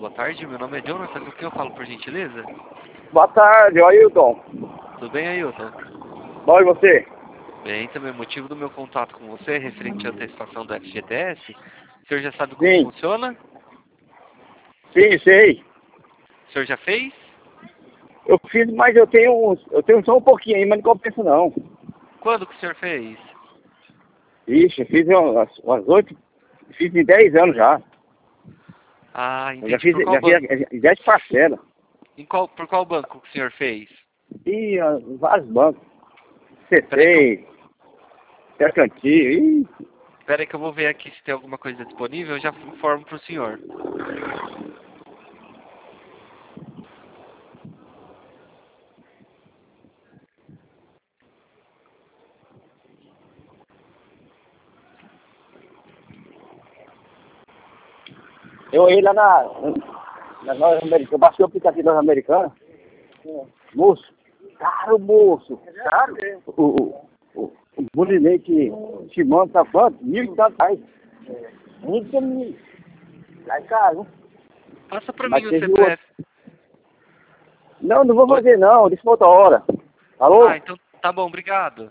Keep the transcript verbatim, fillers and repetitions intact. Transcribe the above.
boa tarde. Meu nome é Jonathan. Com quem eu falo, por gentileza? Boa tarde, Ailton. Tudo bem, Ailton? Bom, e você? Bem, também. O motivo do meu contato com você é referente à antecipação do F G T S. O senhor já sabe como Sim. funciona? Sim, sei. O senhor já fez? Eu fiz, mas eu tenho uns, eu tenho só um pouquinho aí, mas não compensa não. Quando que o senhor fez? Ixi, eu fiz umas, umas oito, fiz em dez anos já. Ah, Eu já entendi. fiz, Por qual já fiz banco? em dez parcelas. Em qual, por qual banco que o senhor fez? E ah, vários bancos. Peraí que eu, C T, Mercantil, ih. peraí que eu vou ver aqui se tem alguma coisa disponível. Eu já informo pro senhor. Eu ia lá na, na loja americana, eu baixei o aplicativo da loja americana. Moço, caro moço, caro. O, o, o, o bulinete Shimano tá quanto? Mil e tantos reais. Muito mil. Tá caro. Passa pra Mas mim o teve outro. C P F. Não, não vou Oi? fazer não, deixa pra outra hora. Alô? Ah, então tá bom. Obrigado.